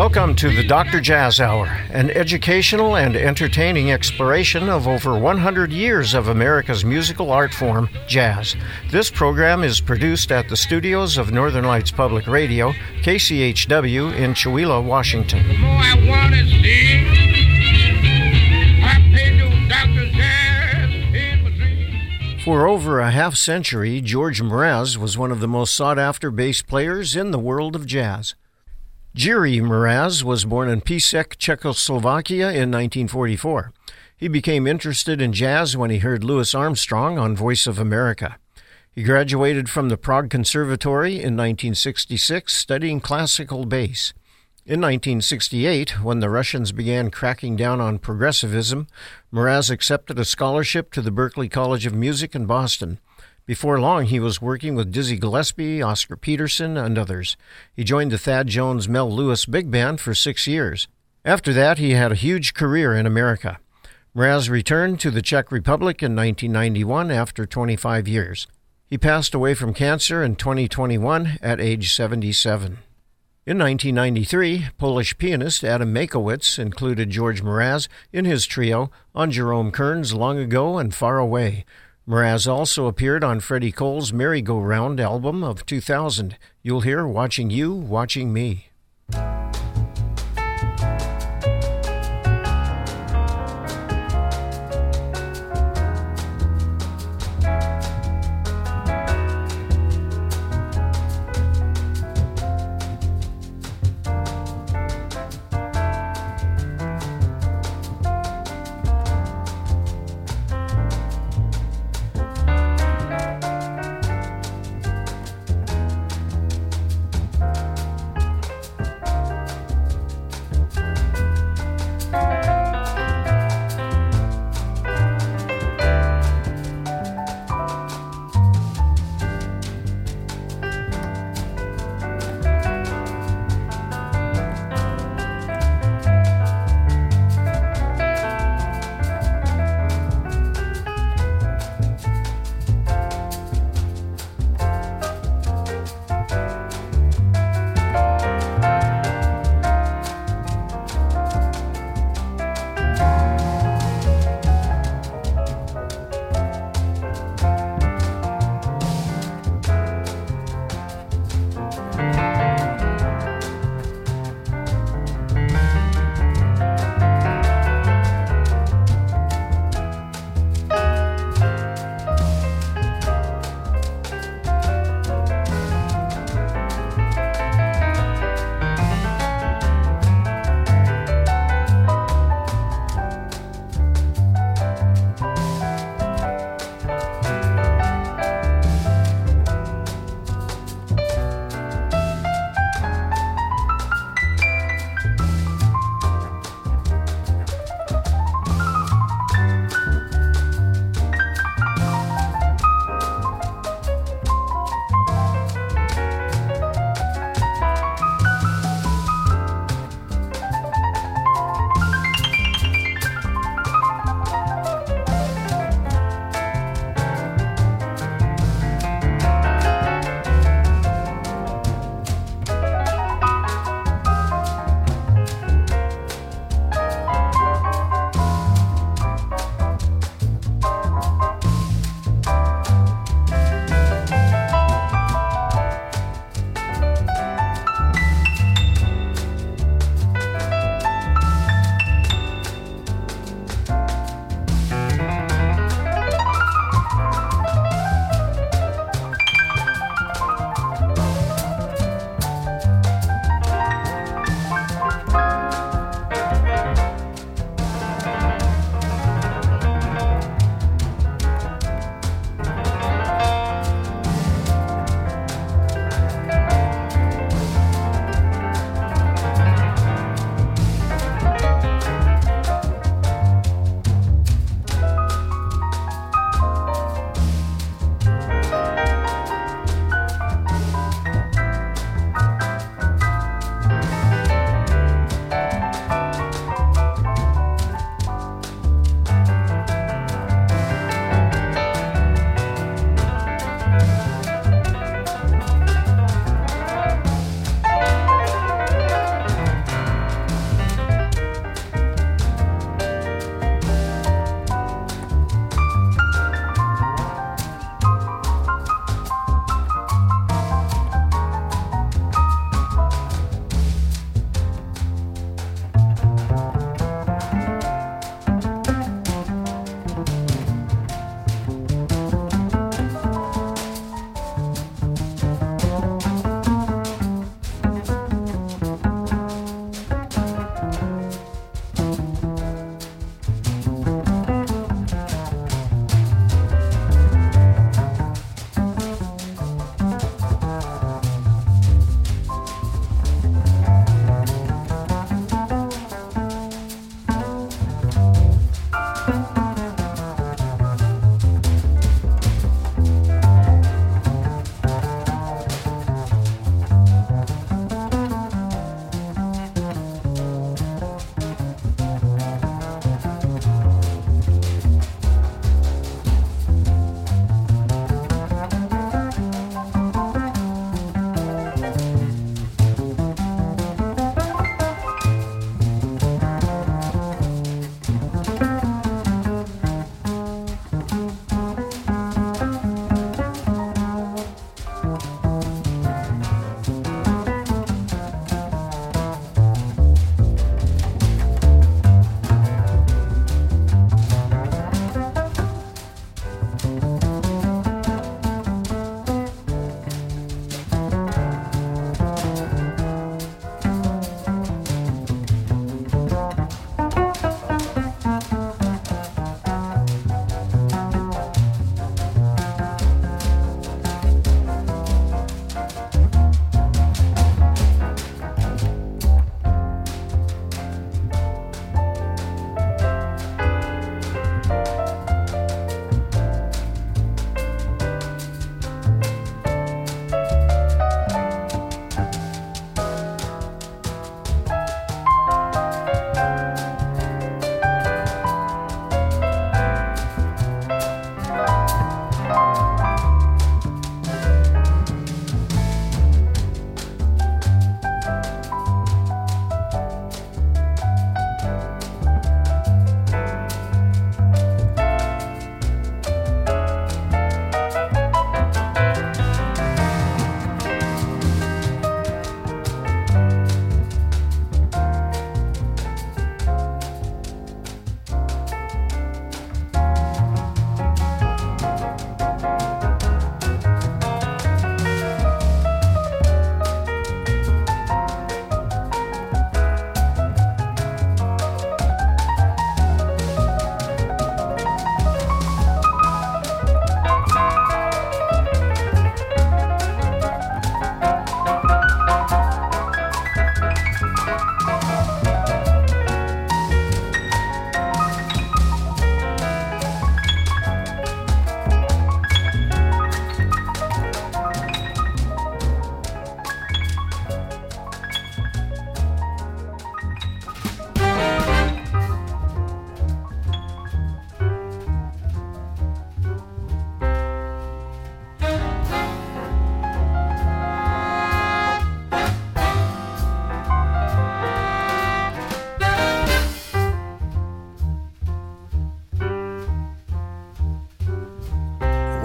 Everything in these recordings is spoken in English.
Welcome to the Dr. Jazz Hour, an educational and entertaining exploration of over 100 years of America's musical art form, jazz. This program is produced at the studios of Northern Lights Public Radio, KCHW in Chewelah, Washington. The more I want to see, I pay no Dr. Jazz in my dreams. For over a half century, George Mraz was one of the most sought-after bass players in the world of jazz. Jiří Mraz was born in Písek, Czechoslovakia in 1944. He became interested in jazz when he heard Louis Armstrong on Voice of America. He graduated from the Prague Conservatory in 1966, studying classical bass. In 1968, when the Russians began cracking down on progressivism, Mraz accepted a scholarship to the Berklee College of Music in Boston. Before long, he was working with Dizzy Gillespie, Oscar Peterson, and others. He joined the Thad Jones Mel Lewis Big Band for 6 years. After that, he had a huge career in America. Mraz returned to the Czech Republic in 1991 after 25 years. He passed away from cancer in 2021 at age 77. In 1993, Polish pianist Adam Makowitz included George Mraz in his trio on Jerome Kern's Long Ago and Far Away. Mraz also appeared on Freddie Cole's Merry-Go-Round album of 2000. You'll hear Watching You, Watching Me.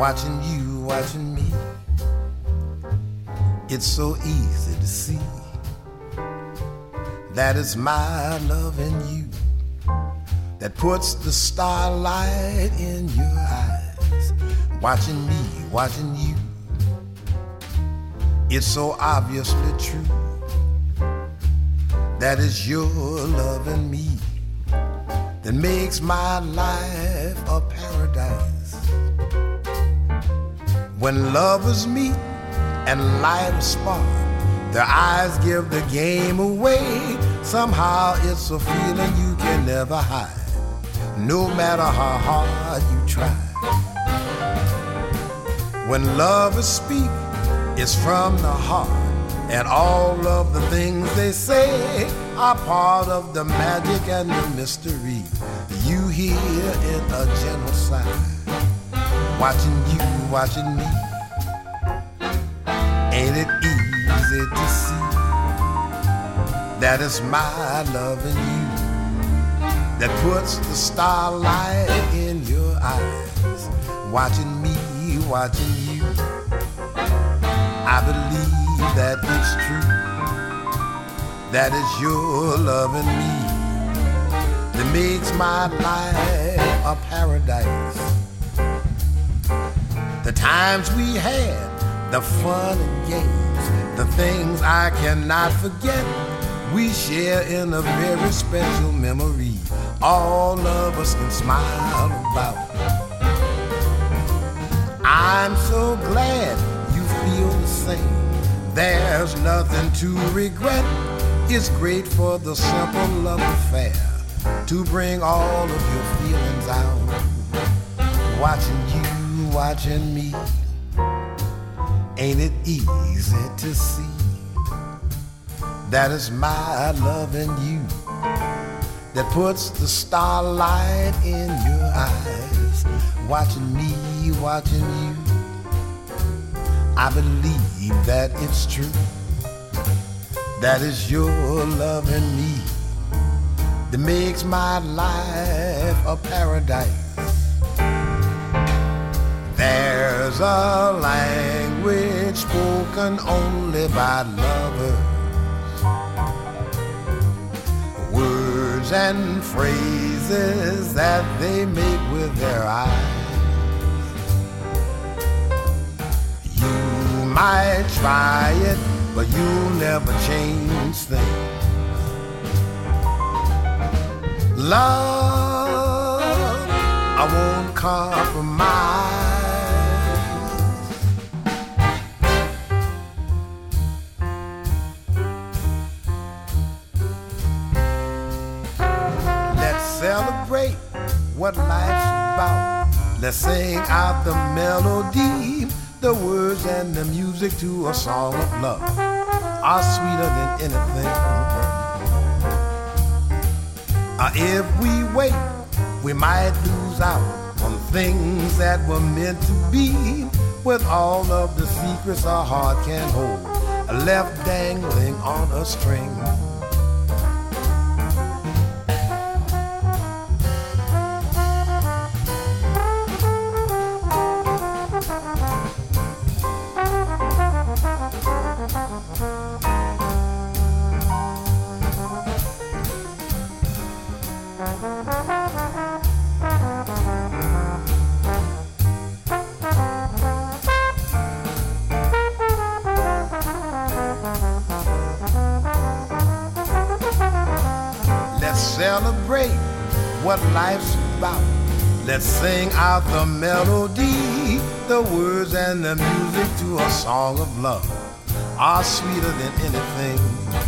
watching you, watching me. It's so easy to see that it's my love in you that puts the starlight in your eyes. Watching me, watching you. It's so obviously true that it's your love in me that makes my life a paradise. When lovers meet and light a spark, their eyes give the game away. Somehow it's a feeling you can never hide, no matter how hard you try. When lovers speak, it's from the heart, and all of the things they say are part of the magic and the mystery you hear in a gentle sigh. Watching you, watching me. Ain't it easy to see that it's my love in you that puts the starlight in your eyes? Watching me, watching you. I believe that it's true, that it's your love in me that makes my life a paradise. The times we had, the fun and games, the things I cannot forget, we share in a very special memory all of us can smile about. I'm so glad you feel the same. There's nothing to regret. It's great for the simple love affair to bring all of your feelings out. Watching you, watching me. Ain't it easy to see that it's my love in you that puts the starlight in your eyes? Watching me, watching you. I believe that it's true, that it's your love in me that makes my life a paradise. There's a language spoken only by lovers, words and phrases that they make with their eyes. You might try it, but you'll never change things. Love, I won't compromise. Celebrate what life's about. Let's sing out the melody. The words and the music to a song of love are sweeter than anything. If we wait, we might lose out on things that were meant to be. With all of the secrets our heart can hold, left dangling on a string. Celebrate what life's about. Let's sing out the melody. The words and the music to a song of love are sweeter than anything.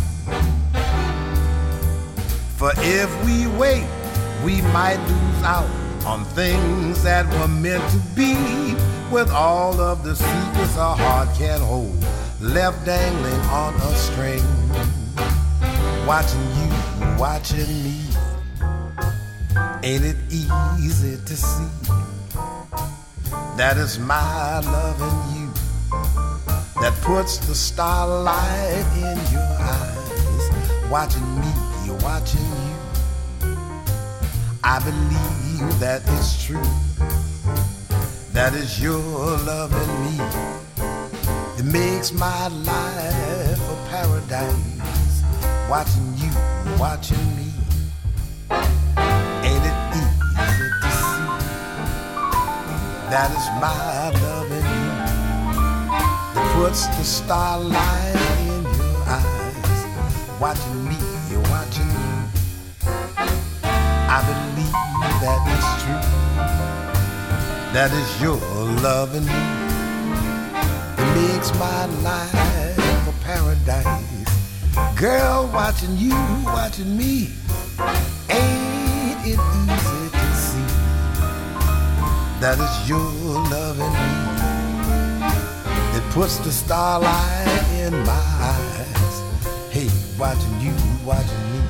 For if we wait, we might lose out on things that were meant to be. With all of the secrets our heart can hold, left dangling on a string. Watching you, watching me. Ain't it easy to see that it's my love in you that puts the starlight in your eyes? Watching me, watching you. I believe that it's true, That is your loving me. It makes my life a paradise. Watching you, watching me. Ain't it easy to see? That is my loving you. It puts the starlight in your eyes. Watching me, you're watching you. I believe that it's true. That is your loving me. It makes my life a paradise. Girl, watching you, watching me. Ain't it easy to see? That is your loving me. It puts the starlight in my eyes. Hey, watching you, watching me.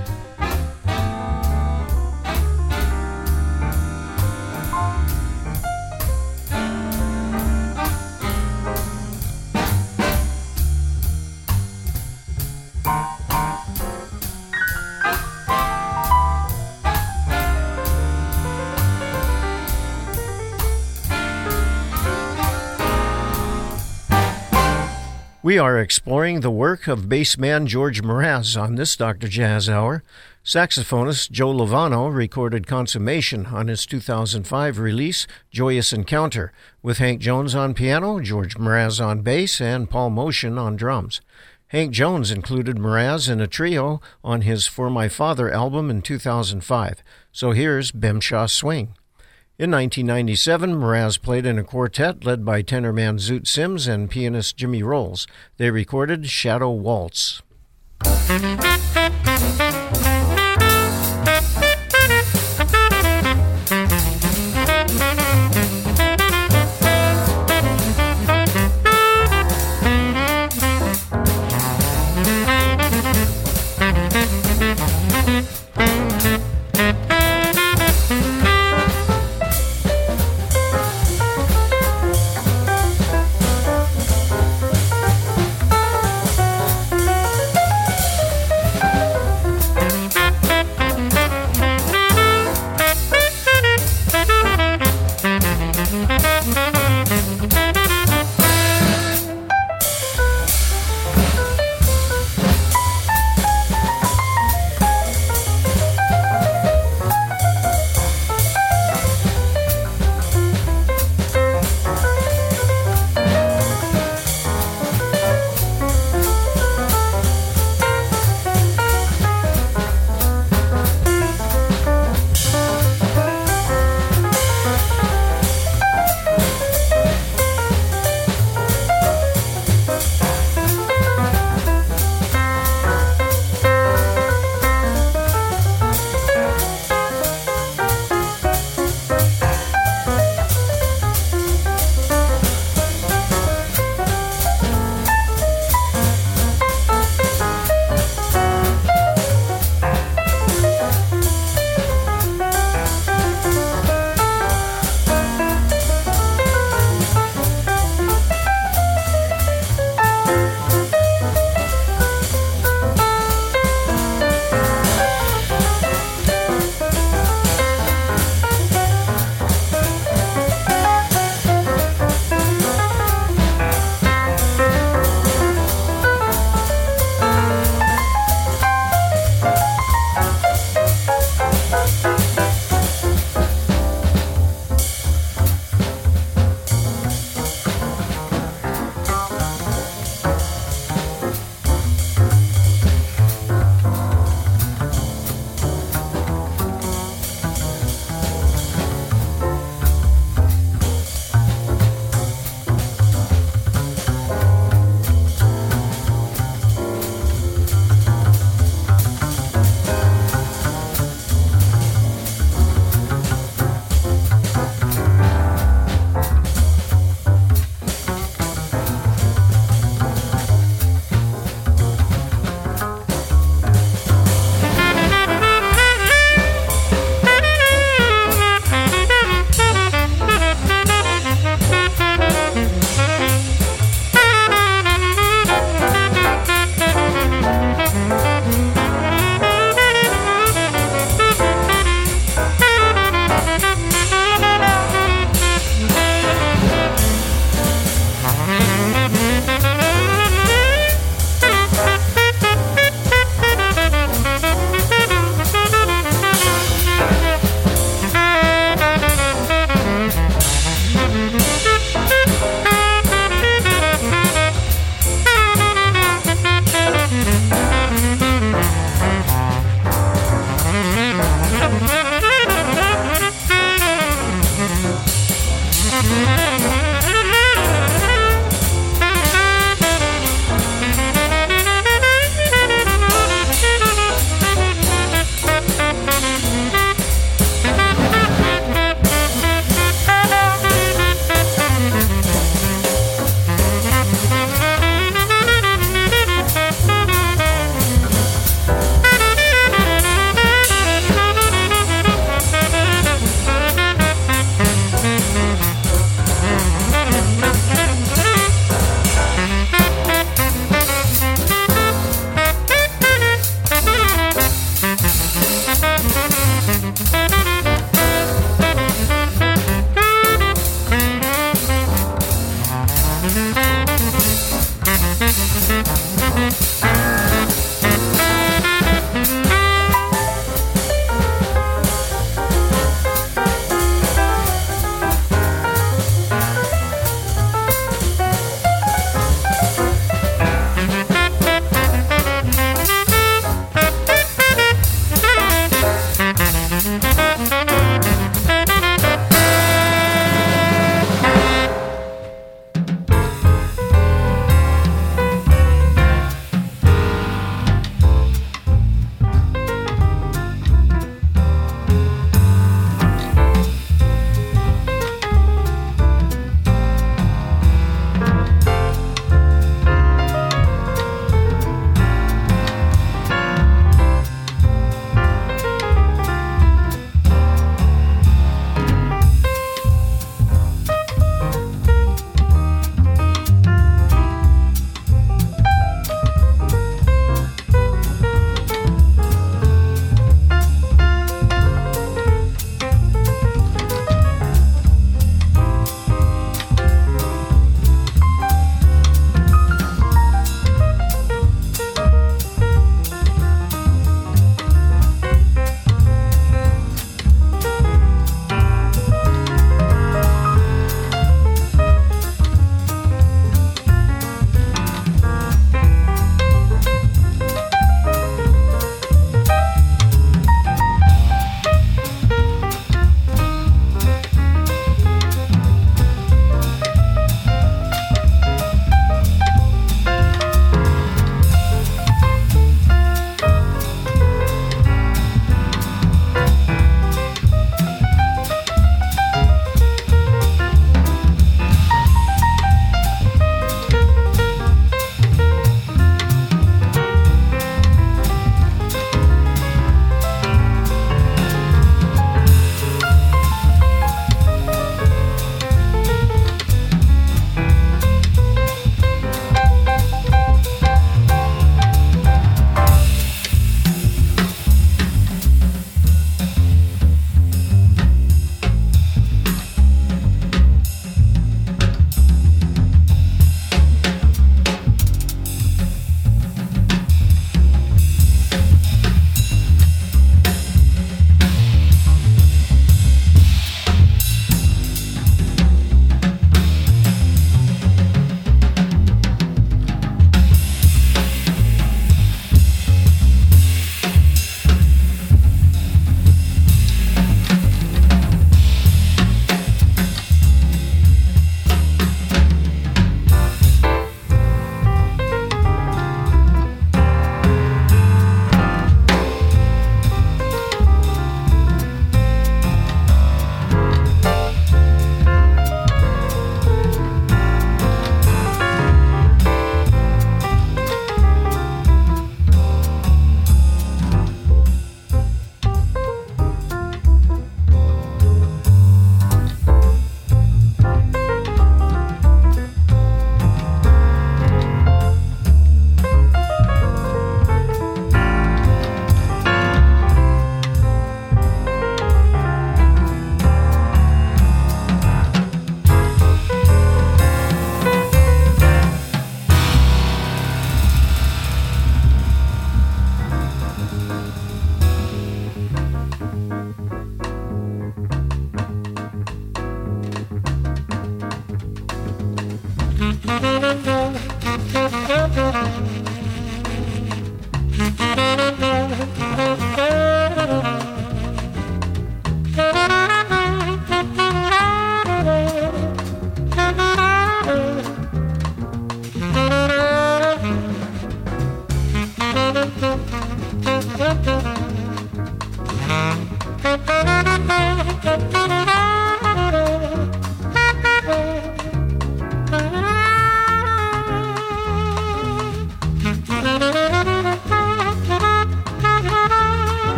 We are exploring the work of bassman George Mraz on this Dr. Jazz Hour. Saxophonist Joe Lovano recorded Consummation on his 2005 release, Joyous Encounter, with Hank Jones on piano, George Mraz on bass, and Paul Motion on drums. Hank Jones included Mraz in a trio on his For My Father album in 2005. So here's Bemshaw Swing. In 1997, Mraz played in a quartet led by tenorman Zoot Sims and pianist Jimmy Rolls. They recorded Shadow Waltz.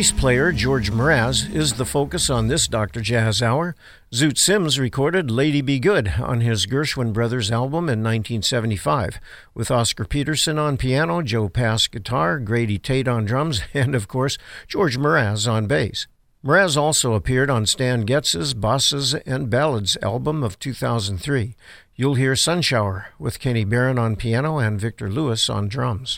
bass player George Mraz is the focus on this Dr. Jazz Hour. Zoot Sims recorded Lady Be Good on his Gershwin Brothers album in 1975, with Oscar Peterson on piano, Joe Pass guitar, Grady Tate on drums, and, of course, George Mraz on bass. Mraz also appeared on Stan Getz's Bosses and Ballads album of 2003. You'll hear Sunshower with Kenny Barron on piano and Victor Lewis on drums.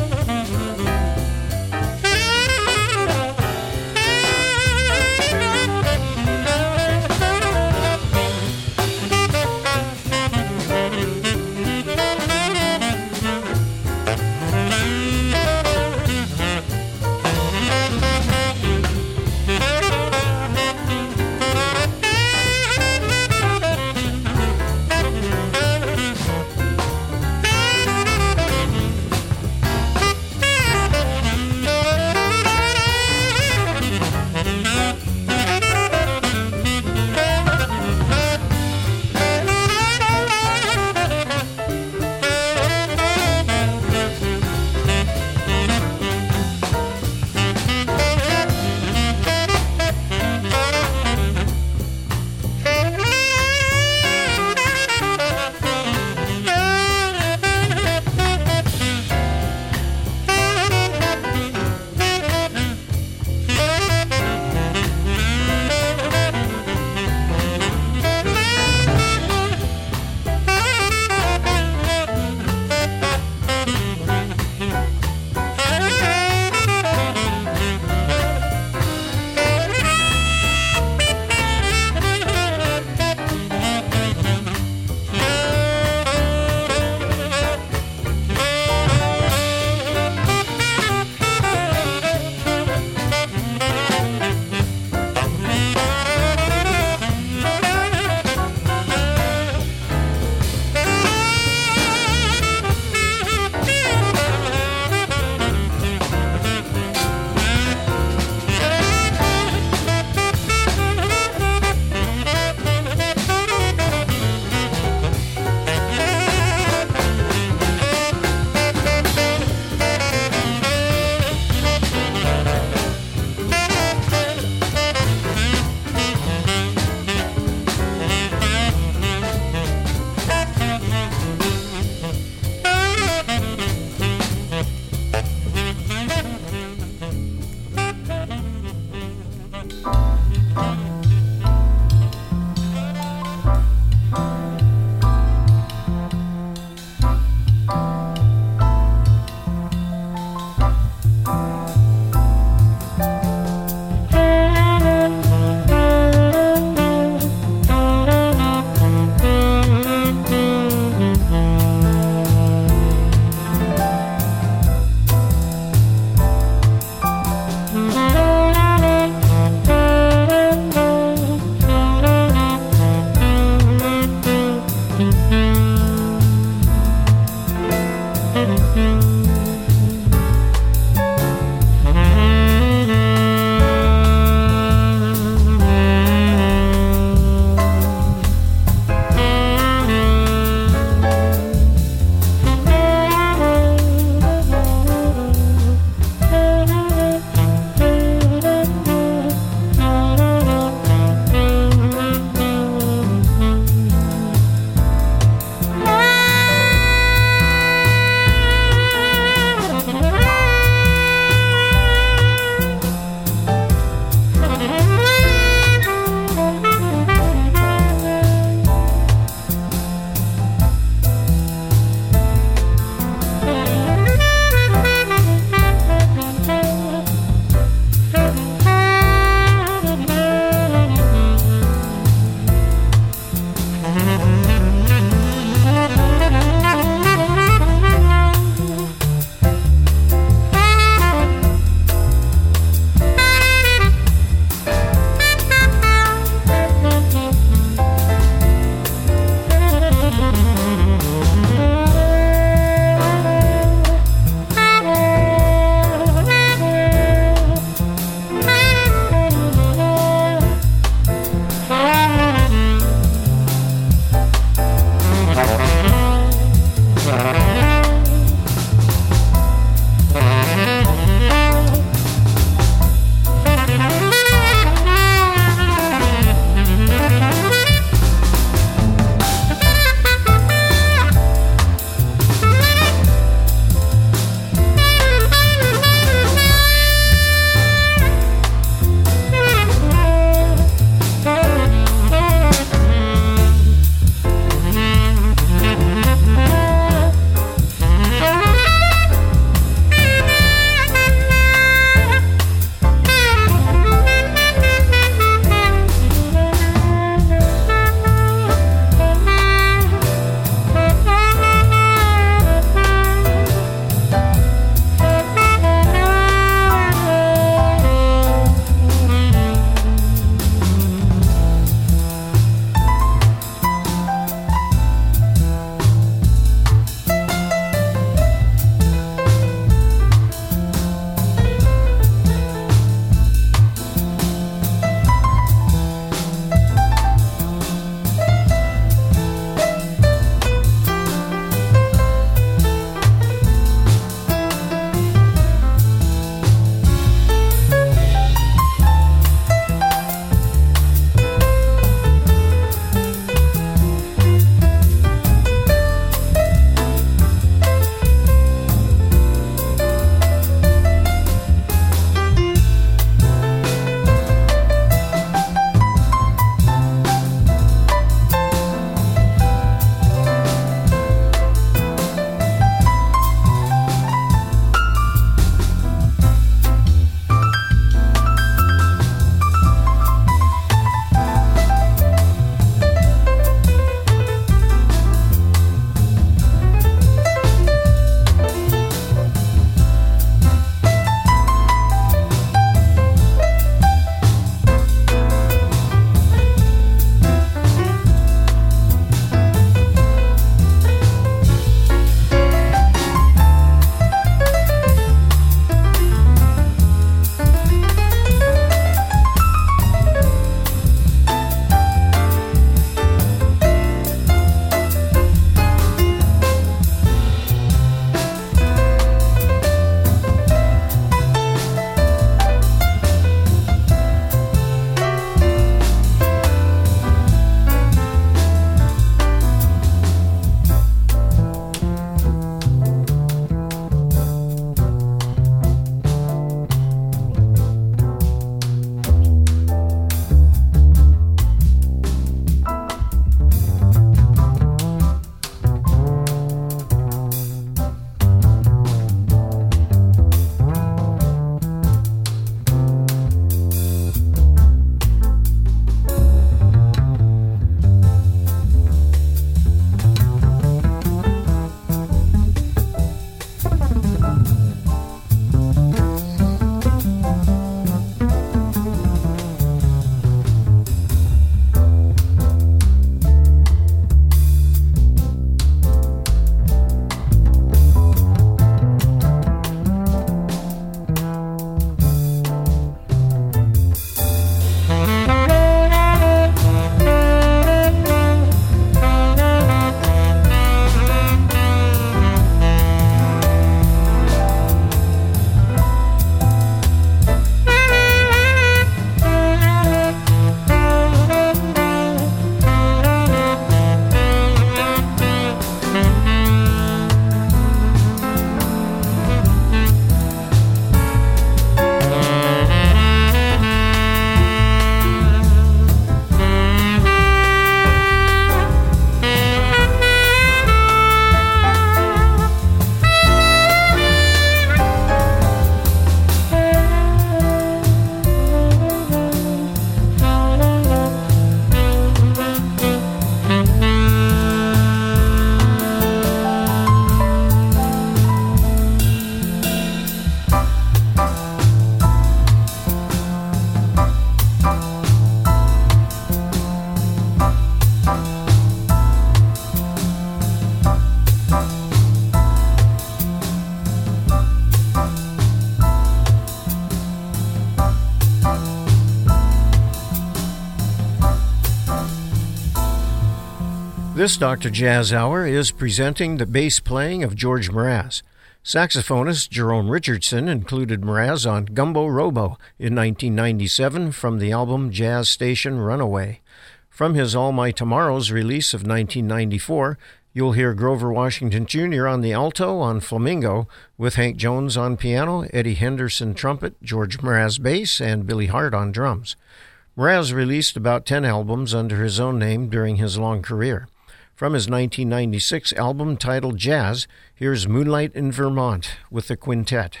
This Dr. Jazz Hour is presenting the bass playing of George Mraz. Saxophonist Jerome Richardson included Mraz on Gumbo Robo in 1997 from the album Jazz Station Runaway. From his All My Tomorrows release of 1994, you'll hear Grover Washington Jr. on the alto on Flamingo, with Hank Jones on piano, Eddie Henderson trumpet, George Mraz bass, and Billy Hart on drums. Mraz released about 10 albums under his own name during his long career. From his 1996 album titled Jazz, here's Moonlight in Vermont with the Quintet.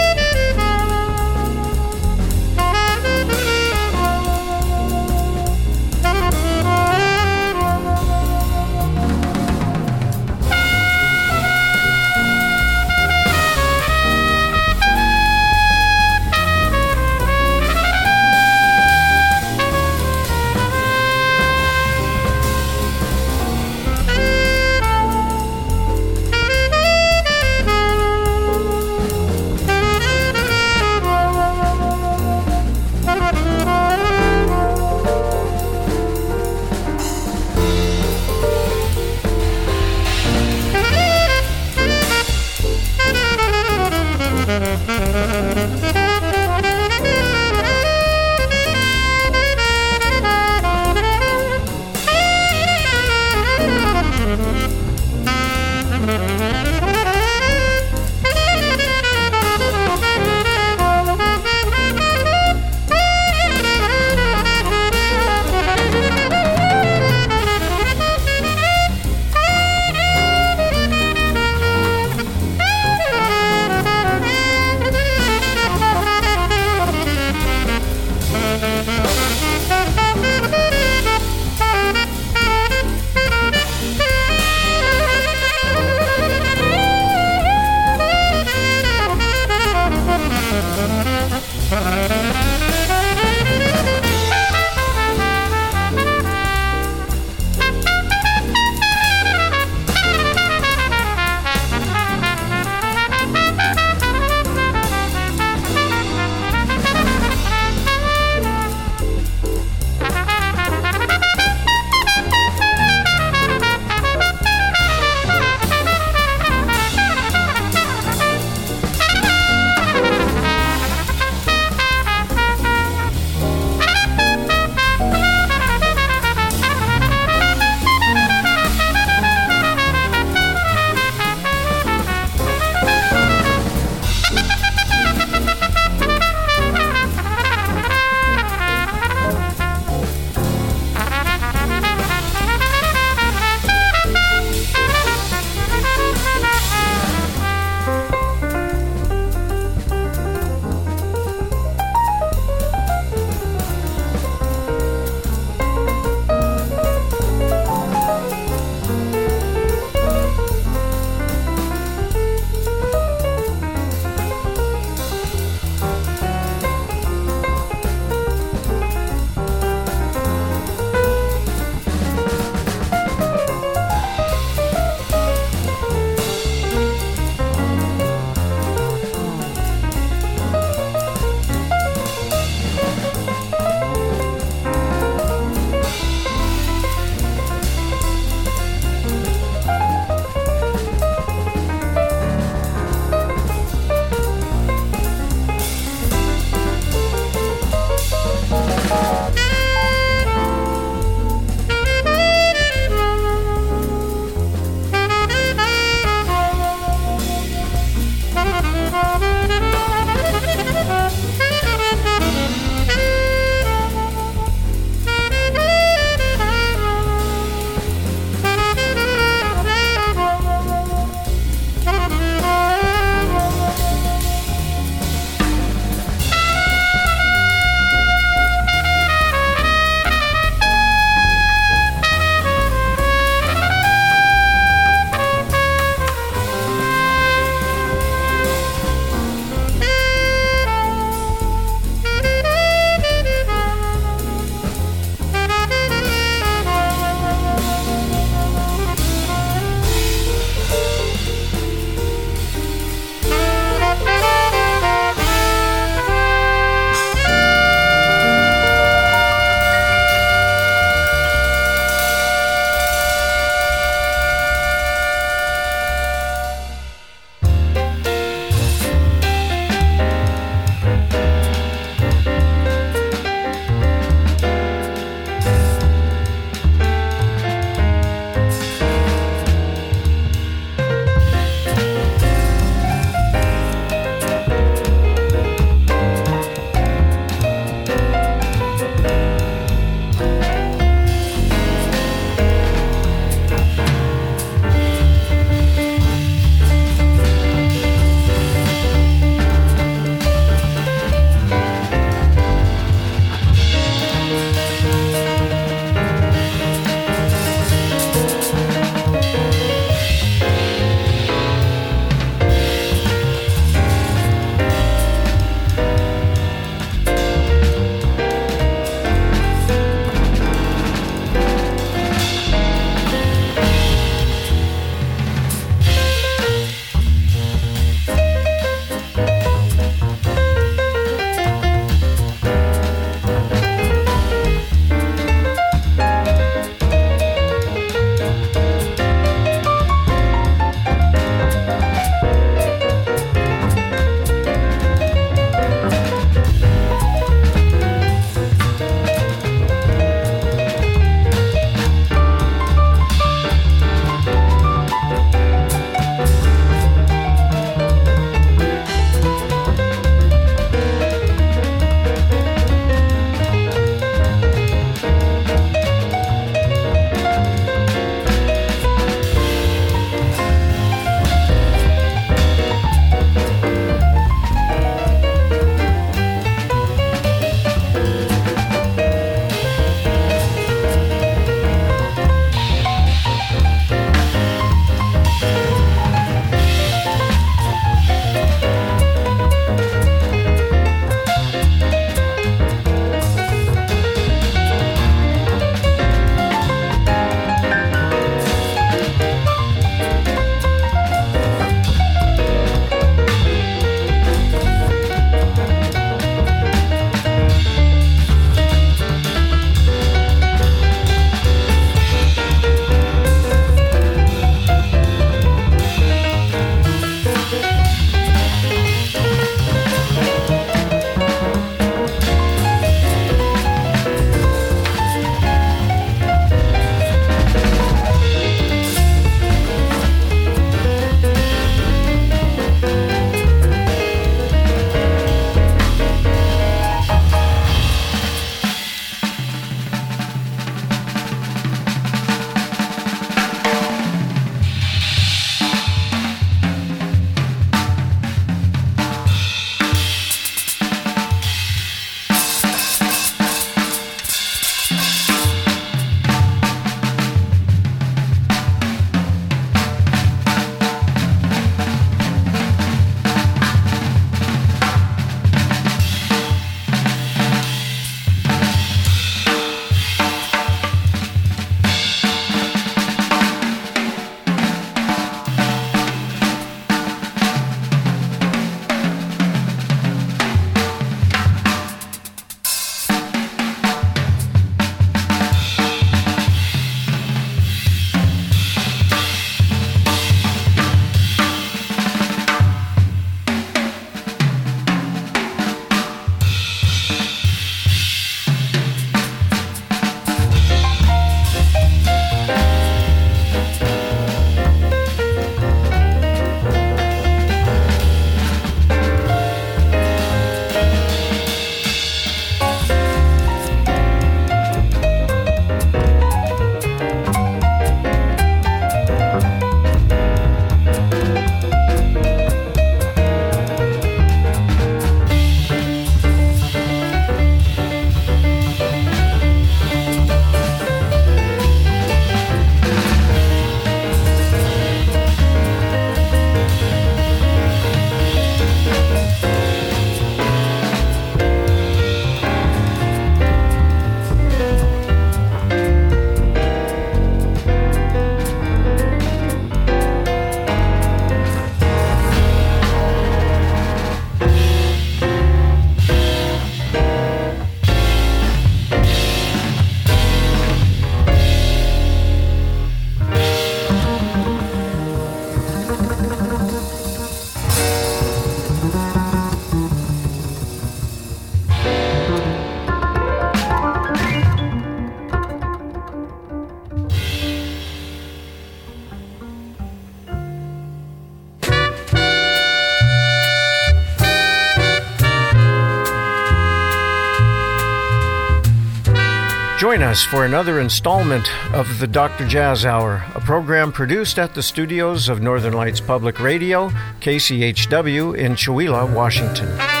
Join us for another installment of the Dr. Jazz Hour, a program produced at the studios of Northern Lights Public Radio, KCHW in Chewelah, Washington.